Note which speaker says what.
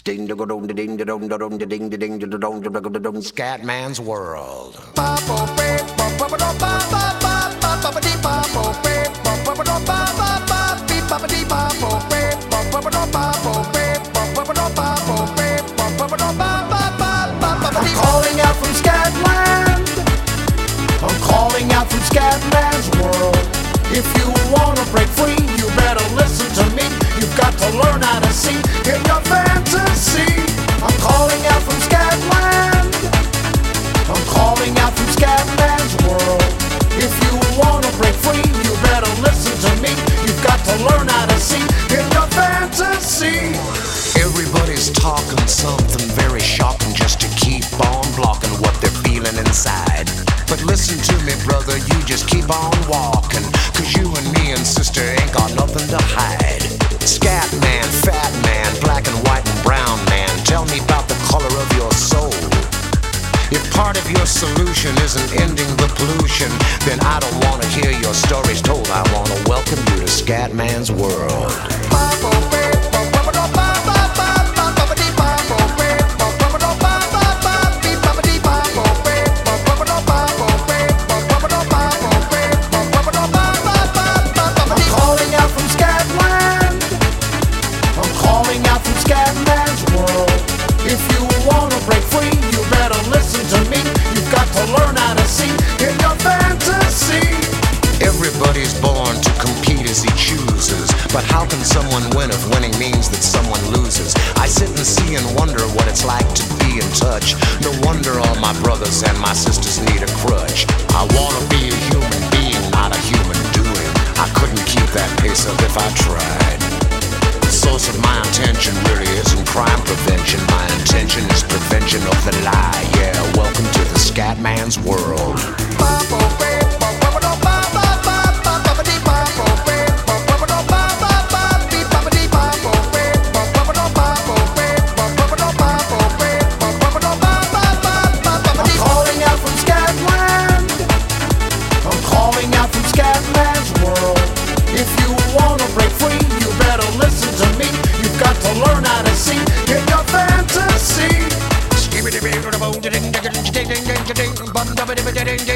Speaker 1: Scatman's World.
Speaker 2: I'm calling out from Scatland. I'm calling out from Scatman's World. If you wanna break free, you better listen to me. You've got to learn how to see in your fantasy. I'm calling out from Scatland. I'm calling out from Scatman's World. If you wanna break free, you better listen to me. You've got to learn how to see in your fantasy.
Speaker 1: Everybody's talking something very shocking just to keep on blocking what they're feeling inside. But listen to me, brother, you just keep on walking, 'cause you and me and sister ain't got nothing to hide. Scat man, fat man, black and white and brown man, tell me about the color of your soul. If part of your solution isn't ending the pollution, then I don't want to hear your stories told. I want to welcome you to Scatman's World.
Speaker 2: Scatman's World. If you wanna break free, you better listen to me. You've got to learn how to see in your fantasy.
Speaker 1: Everybody's born to compete as he chooses, but how can someone win if winning means that someone loses? I sit and see and wonder what it's like to be in touch. No wonder all my brothers and my sisters need a crutch. I wanna be a human being, not a human doing. I couldn't keep that pace up if I tried. The source of my intention really isn't crime prevention. My intention is prevention of the lie. Yeah, welcome to the Scatman's World.
Speaker 2: I'm calling out from Scatland. I'm calling out from Scatman's World. If you wanna break free, you better listen to me. You've got to learn how to see in your fantasy.